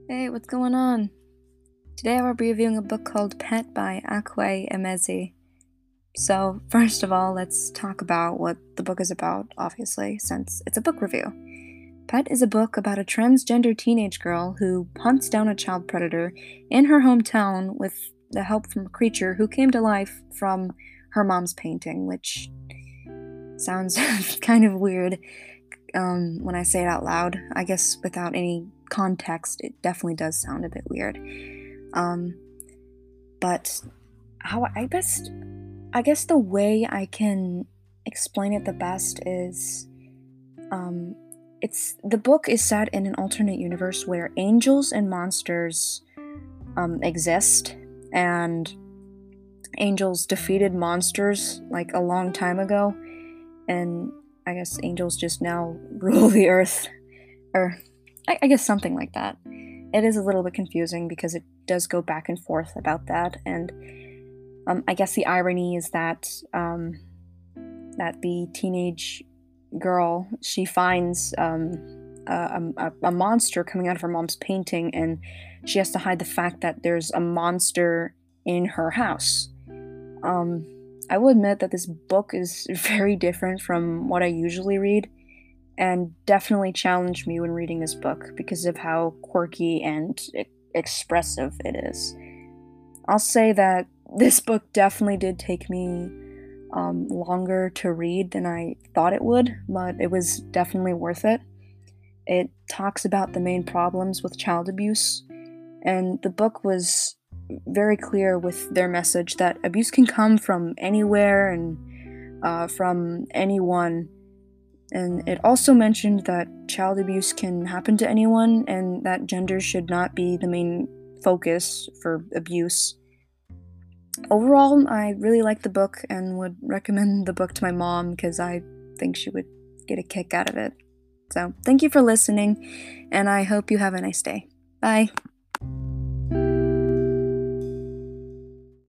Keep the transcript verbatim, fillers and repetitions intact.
Hey, what's going on? Today I will be reviewing a book called Pet by Akwe Emezi. So, first of all, let's talk about what the book is about, obviously, since it's a book review. Pet is a book about a transgender teenage girl who hunts down a child predator in her hometown with the help from a creature who came to life from her mom's painting, which sounds kind of weird um, when I say it out loud. I guess without any context, it definitely does sound a bit weird. Um, but how I best, I guess the way I can explain it the best is, um, it's the book is set in an alternate universe where angels and monsters um, exist, and angels defeated monsters like a long time ago, and I guess angels just now rule the earth, or I, I guess something like that. It is a little bit confusing because it does go back and forth about that, and um, I guess the irony is that um, that the teenage girl, she finds um, a, a, a monster coming out of her mom's painting, and she has to hide the fact that there's a monster in her house. Um, I will admit that this book is very different from what I usually read, and definitely challenged me when reading this book because of how quirky and e- expressive it is. I'll say that this book definitely did take me um, longer to read than I thought it would, but it was definitely worth it. It talks about the main problems with child abuse, and the book was very clear with their message that abuse can come from anywhere and uh, from anyone. And it also mentioned that child abuse can happen to anyone and that gender should not be the main focus for abuse. Overall, I really like the book and would recommend the book to my mom because I think she would get a kick out of it. So, thank you for listening, and I hope you have a nice day. Bye.